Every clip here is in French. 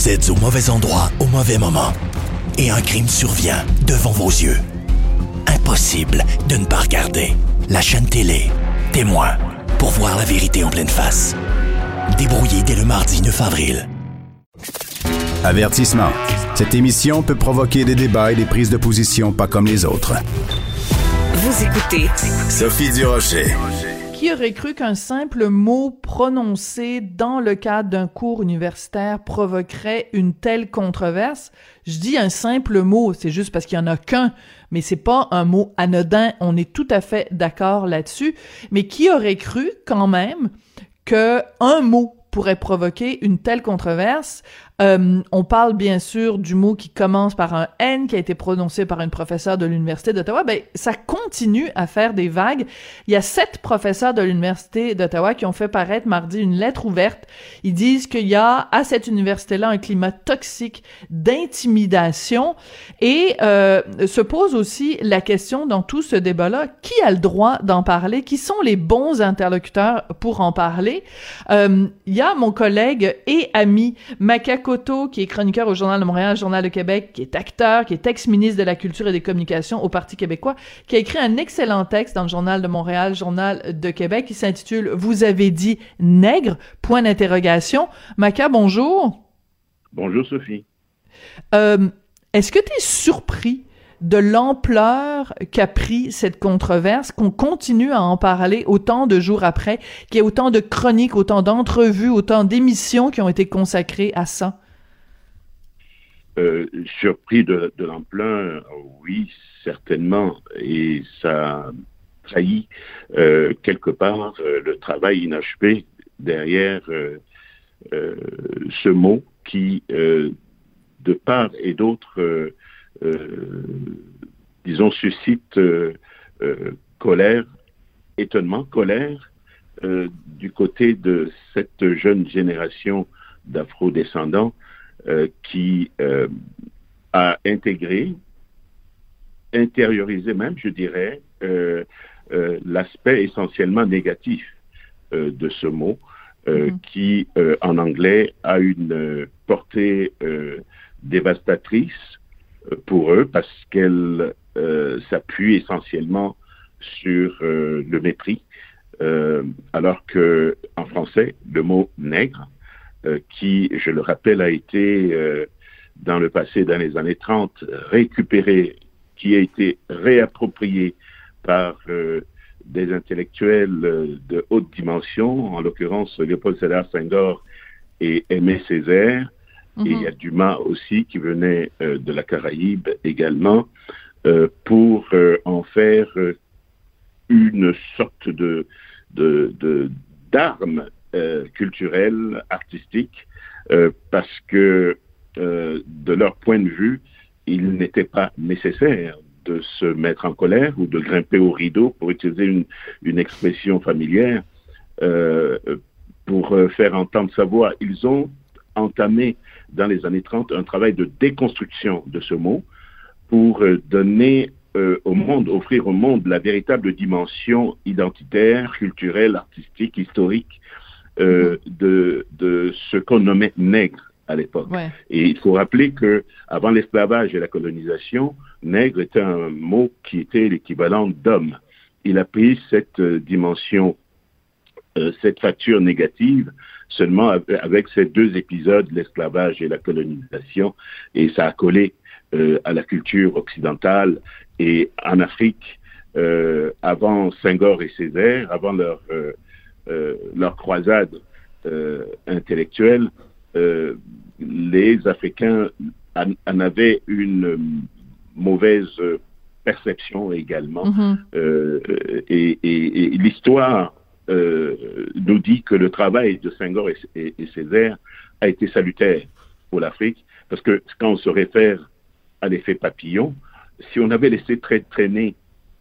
Vous êtes au mauvais endroit au mauvais moment. Et un crime survient devant vos yeux. Impossible de ne pas regarder. La chaîne télé, Témoin, pour voir la vérité en pleine face. Débrouillé dès le mardi 9 avril. Avertissement. Cette émission peut provoquer des débats et des prises de position pas comme les autres. Vous écoutez Sophie Durocher. Qui aurait cru qu'un simple mot prononcé dans le cadre d'un cours universitaire provoquerait une telle controverse? Je dis un simple mot, c'est juste parce qu'il y en a qu'un, mais c'est pas un mot anodin, on est tout à fait d'accord là-dessus. Mais qui aurait cru quand même que un mot pourrait provoquer une telle controverse? On parle bien sûr du mot qui commence par un N, qui a été prononcé par une professeure de l'Université d'Ottawa. Ben, ça continue à faire des vagues. Il y a 7 professeurs de l'Université d'Ottawa qui ont fait paraître mardi une lettre ouverte. Ils disent qu'il y a à cette université-là un climat toxique d'intimidation et se pose aussi la question dans tout ce débat-là, qui a le droit d'en parler? Qui sont les bons interlocuteurs pour en parler? Il y a mon collègue et ami Maka Cotto, qui est chroniqueur au Journal de Montréal, Journal de Québec, qui est acteur, qui est ex-ministre de la Culture et des Communications au Parti québécois, qui a écrit un excellent texte dans le Journal de Montréal, Journal de Québec, qui s'intitule « Vous avez dit nègre ?» point d'interrogation. Maka, bonjour. Bonjour, Sophie. Est-ce que tu es surpris de l'ampleur qu'a pris cette controverse, qu'on continue à en parler autant de jours après, qu'il y a autant de chroniques, autant d'entrevues, autant d'émissions qui ont été consacrées à ça? Surpris de l'ampleur, oui, certainement. Et ça trahit quelque part le travail inachevé derrière ce mot qui, de part et d'autre, disons, suscite colère, étonnement, colère du côté de cette jeune génération d'afro-descendants qui a intériorisé même, je dirais, l'aspect essentiellement négatif de ce mot, qui, en anglais, a une portée dévastatrice pour eux parce qu'elle s'appuie essentiellement sur le mépris, alors que en français, le mot nègre, qui, je le rappelle, a été dans le passé, dans les années 30, récupéré, qui a été réapproprié par des intellectuels de haute dimension, en l'occurrence Léopold Sédar Senghor et Aimé Césaire. Et il y a Dumas aussi qui venait de la Caraïbe également pour en faire une sorte d'arme culturelle, artistique, parce que de leur point de vue, il n'était pas nécessaire de se mettre en colère ou de grimper au rideau, pour utiliser une expression familière, pour faire entendre sa voix. Ils ont entamé dans les années 30 un travail de déconstruction de ce mot pour donner au monde, offrir au monde la véritable dimension identitaire, culturelle, artistique, historique de ce qu'on nommait nègre à l'époque. Ouais. Et il faut rappeler que avant l'esclavage et la colonisation, nègre était un mot qui était l'équivalent d'homme. Il a pris cette dimension, cette facture négative seulement avec ces 2 épisodes, l'esclavage et la colonisation, et ça a collé à la culture occidentale. Et en Afrique, avant Senghor et Césaire, avant leur croisade intellectuelle, les Africains en avaient une mauvaise perception également. Et l'histoire nous dit que le travail de Senghor et Césaire a été salutaire pour l'Afrique, parce que quand on se réfère à l'effet papillon, si on avait laissé traîner,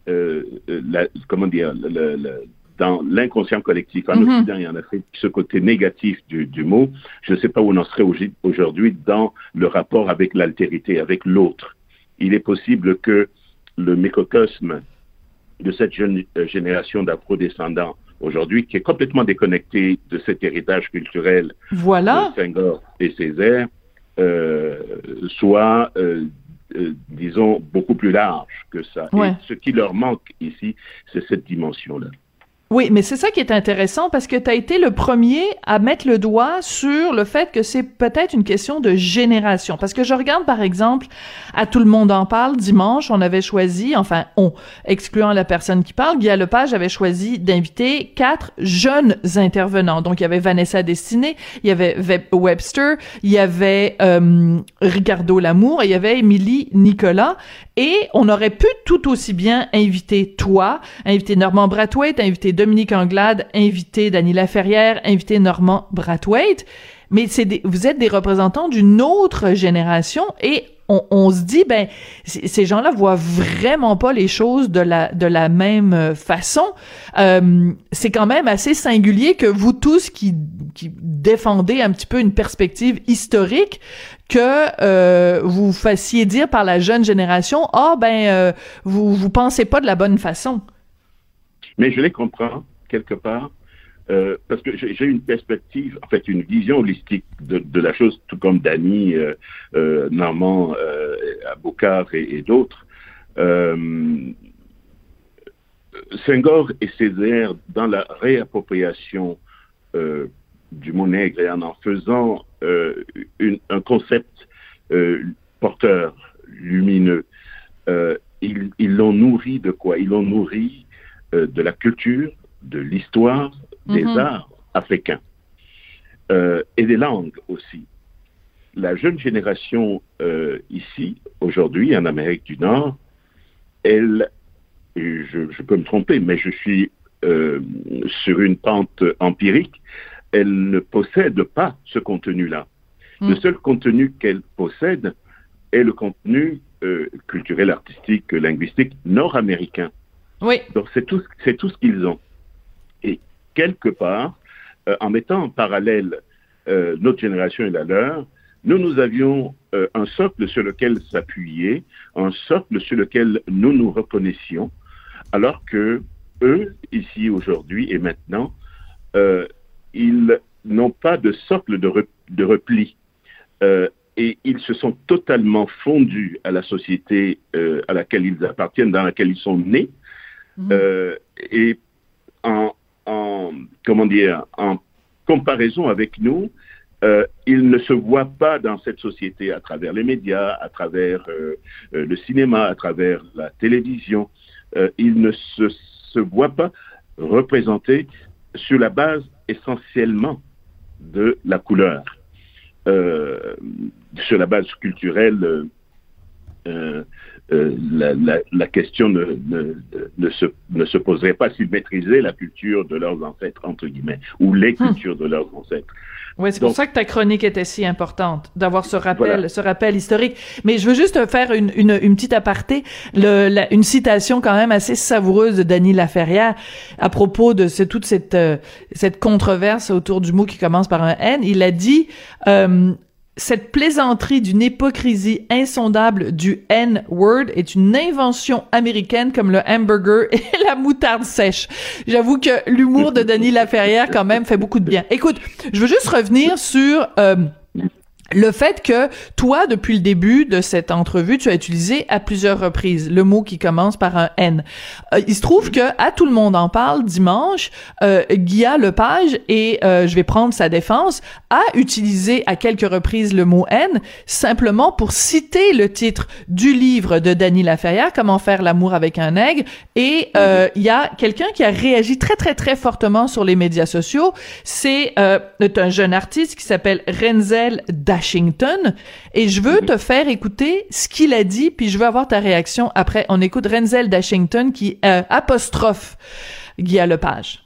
dans l'inconscient collectif, en Occident et en Afrique, ce côté négatif du mot, je ne sais pas où on en serait aujourd'hui dans le rapport avec l'altérité, avec l'autre. Il est possible que le microcosme de cette jeune génération d'afro-descendants aujourd'hui, qui est complètement déconnecté de cet héritage culturel de Senghor et Césaire, soit, disons, beaucoup plus large que ça. Ouais. Et ce qui leur manque ici, c'est cette dimension-là. Oui, mais c'est ça qui est intéressant parce que tu as été le premier à mettre le doigt sur le fait que c'est peut-être une question de génération. Parce que je regarde, par exemple, à Tout le monde en parle, dimanche, on avait choisi, enfin, excluant la personne qui parle, Guy Lepage avait choisi d'inviter 4 jeunes intervenants. Donc, il y avait Vanessa Destinée, il y avait Webster, il y avait Ricardo Lamour et il y avait Émilie Nicolas. Et on aurait pu tout aussi bien inviter toi, inviter Normand Brathwaite, inviter Dominique Anglade, inviter Dany Laferrière, inviter Normand Brathwaite, mais vous êtes des représentants d'une autre génération et on se dit, ben, ces gens-là voient vraiment pas les choses de la même façon. C'est quand même assez singulier que vous tous qui défendez un petit peu une perspective historique, que vous fassiez dire par la jeune génération, vous pensez pas de la bonne façon. Mais je les comprends, quelque part, parce que j'ai une perspective, en fait, une vision holistique de la chose, tout comme Dany, Normand, Aboukhar et d'autres. Senghor et Césaire, dans la réappropriation du mot nègre et en faisant un concept porteur, lumineux, ils l'ont nourri de quoi? Ils l'ont nourri de la culture, de l'histoire, des arts africains et des langues aussi. La jeune génération ici, aujourd'hui, en Amérique du Nord, elle, je peux me tromper, mais je suis sur une pente empirique, elle ne possède pas ce contenu-là. Le seul contenu qu'elle possède est le contenu culturel, artistique, linguistique nord-américain. Oui. Donc c'est tout ce qu'ils ont. Et quelque part, en mettant en parallèle notre génération et la leur, nous avions un socle sur lequel s'appuyer, un socle sur lequel nous nous reconnaissions, alors que eux, ici, aujourd'hui et maintenant, ils n'ont pas de socle de repli. Et ils se sont totalement fondus à la société à laquelle ils appartiennent, dans laquelle ils sont nés, et en comparaison avec nous, ils ne se voient pas dans cette société à travers les médias, à travers le cinéma, à travers la télévision. Ils ne se voient pas représentés sur la base essentiellement de la couleur, sur la base culturelle. La question ne se poserait pas s'ils maîtrisaient la culture de leurs ancêtres, entre guillemets, ou les cultures de leurs ancêtres. Oui, c'est pour ça que ta chronique était si importante, d'avoir ce rappel historique. Mais je veux juste faire une petite aparté, une citation quand même assez savoureuse de Dany Laferrière à propos de toute cette controverse autour du mot qui commence par un N. Il a dit cette plaisanterie d'une hypocrisie insondable du N-word est une invention américaine comme le hamburger et la moutarde sèche. J'avoue que l'humour de Dany Laferrière quand même fait beaucoup de bien. Écoute, je veux juste revenir sur le fait que toi, depuis le début de cette entrevue, tu as utilisé à plusieurs reprises le mot qui commence par un N. Il se trouve que à Tout le monde en parle dimanche, Guy Lepage, et je vais prendre sa défense, a utilisé à quelques reprises le mot N simplement pour citer le titre du livre de Dany Laferrière, Comment faire l'amour avec un nègre, et il y a quelqu'un qui a réagi très très très fortement sur les médias sociaux. C'est un jeune artiste qui s'appelle Renzel Dashington, et je veux te faire écouter ce qu'il a dit, puis je veux avoir ta réaction après. On écoute Renzel Dashington qui apostrophe Guy Lepage.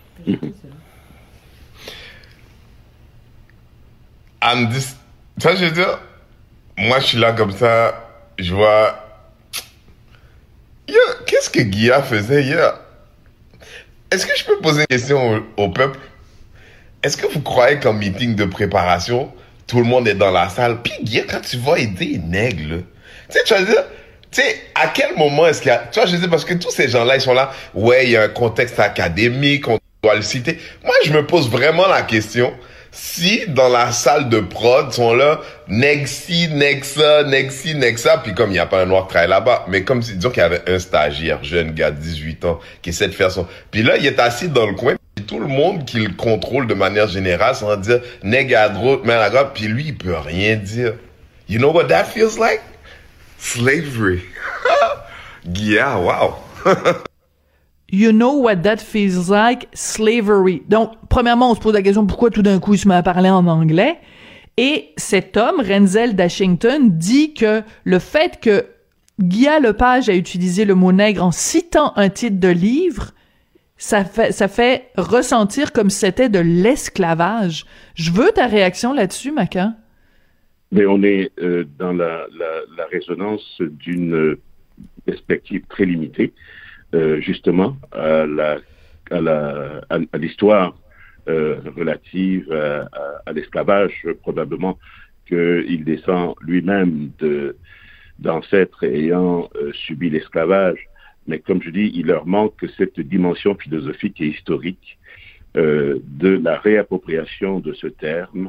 Ça, je veux dire, moi, je suis là comme ça, je vois... Qu'est-ce que Guy faisait hier? Est-ce que je peux poser une question au peuple? Est-ce que vous croyez qu'en meeting de préparation, tout le monde est dans la salle? Puis Guy, quand tu vas aider les nègres, tu sais, tu vas dire... Tu sais, à quel moment est-ce qu'il y a... Tu vois, je dis, parce que tous ces gens-là, ils sont là, ouais, il y a un contexte académique, on doit le citer. Moi, je me pose vraiment la question, si dans la salle de prod sont là, nexi, nexa, puis comme il n'y a pas un noir qui travaille là-bas, mais comme si, disons qu'il y avait un stagiaire, jeune gars de 18 ans, qui essaie de faire son... Puis là, il est assis dans le coin, puis tout le monde qui le contrôle de manière générale, sans dire, nègre à droite, main à droite, puis lui, il peut rien dire. You know what that feels like? Slavery. Yeah, wow. You know what that feels like? Slavery. Donc, premièrement, on se pose la question pourquoi tout d'un coup il se met à parler en anglais. Et cet homme, Renzel Dashington, dit que le fait que Guy Lepage a utilisé le mot nègre en citant un titre de livre, ça fait ressentir comme si c'était de l'esclavage. Je veux ta réaction là-dessus, Maca. Mais on est dans la résonance d'une perspective très limitée. Justement à l'histoire relative à l'esclavage, probablement qu'il descend lui-même d'ancêtres ayant subi l'esclavage, mais comme je dis, il leur manque cette dimension philosophique et historique de la réappropriation de ce terme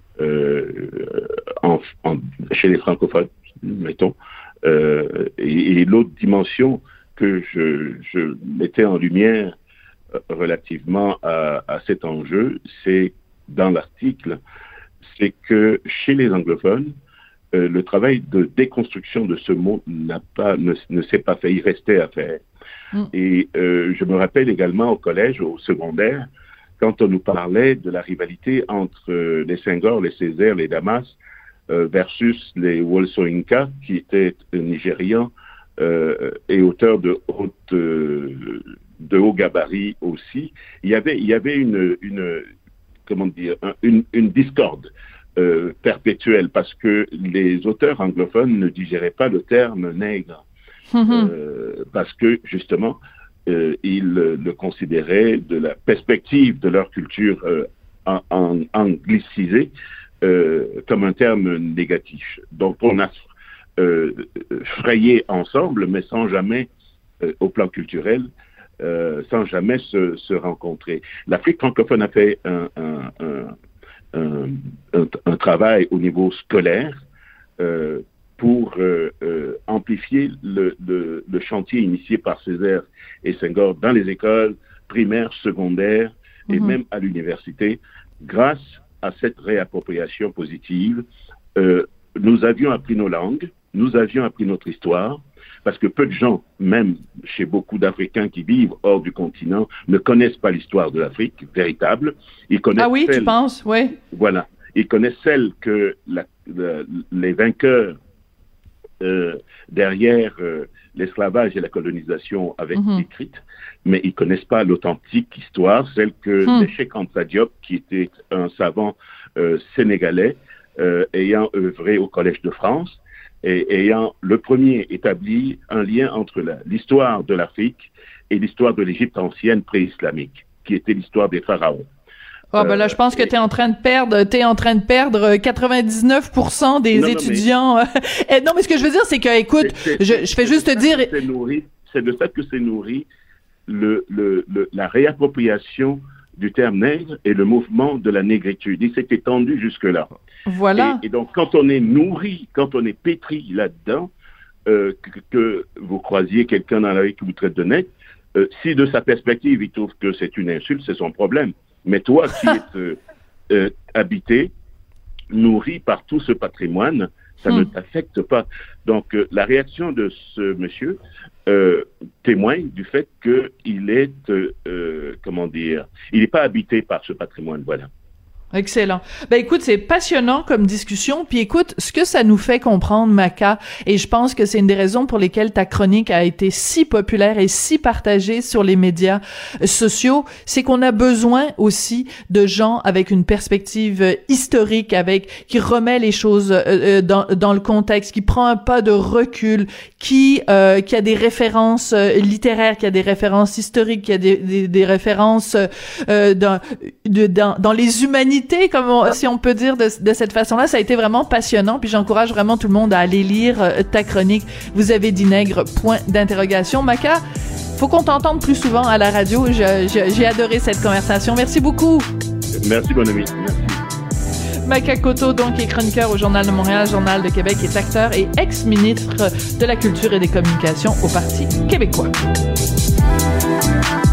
chez les francophones, mettons, et l'autre dimension que je mettais en lumière relativement à cet enjeu, c'est dans l'article, c'est que chez les anglophones, le travail de déconstruction de ce mot ne s'est pas fait, il restait à faire. Et je me rappelle également au collège, au secondaire, quand on nous parlait de la rivalité entre les Senghor, les Césaire, les Damas, versus les Wolsoinka, qui étaient nigérians, et auteurs de haut gabarit aussi, il y avait une discorde perpétuelle parce que les auteurs anglophones ne digéraient pas le terme nègre parce que justement ils le considéraient de la perspective de leur culture anglicisée comme un terme négatif. Donc on a frayer ensemble, mais sans jamais, au plan culturel, sans jamais se rencontrer. L'Afrique francophone a fait un travail au niveau scolaire pour amplifier le chantier initié par Césaire et Senghor dans les écoles primaires, secondaires et même à l'université. Grâce à cette réappropriation positive, nous avions appris nos langues, nous avions appris notre histoire, parce que peu de gens, même chez beaucoup d'Africains qui vivent hors du continent, ne connaissent pas l'histoire de l'Afrique véritable. Ils connaissent tu penses? Oui. Voilà. Ils connaissent celle que les vainqueurs derrière l'esclavage et la colonisation avaient écrite, mais ils connaissent pas l'authentique histoire, celle que Cheikh Anta Diop, qui était un savant sénégalais, ayant œuvré au Collège de France et ayant le premier établi un lien entre l'histoire de l'Afrique et l'histoire de l'Égypte ancienne pré-islamique, qui était l'histoire des pharaons. Là, je pense que t'es en train de perdre 99% des étudiants. Non, mais ce que je veux dire, c'est que, écoute, je fais juste te dire... C'est de ça que c'est nourri la réappropriation du terme nègre et le mouvement de la négritude. Il s'est étendu jusque-là. Voilà. Et donc, quand on est nourri, quand on est pétri là-dedans, que vous croisiez quelqu'un dans la rue qui vous traite de nègre, si de sa perspective, il trouve que c'est une insulte, c'est son problème. Mais toi qui es habité, nourri par tout ce patrimoine, ça ne t'affecte pas. Donc, la réaction de ce monsieur témoigne du fait qu'il est, il n'est pas habité par ce patrimoine, voilà. Excellent. Ben écoute, c'est passionnant comme discussion. Puis écoute, ce que ça nous fait comprendre, Maca, et je pense que c'est une des raisons pour lesquelles ta chronique a été si populaire et si partagée sur les médias sociaux, c'est qu'on a besoin aussi de gens avec une perspective historique, qui remet les choses dans le contexte, qui prend un pas de recul, qui a des références littéraires, qui a des références historiques, qui a des références dans les humanités, si on peut dire de cette façon-là. Ça a été vraiment passionnant, puis j'encourage vraiment tout le monde à aller lire ta chronique. Vous avez dit nègre, point d'interrogation. Maca, faut qu'on t'entende plus souvent à la radio. J'ai adoré cette conversation. Merci beaucoup. Merci, mon ami. Merci. Makakoto, donc, est chroniqueur au Journal de Montréal, Journal de Québec, est acteur et ex-ministre de la Culture et des Communications au Parti québécois.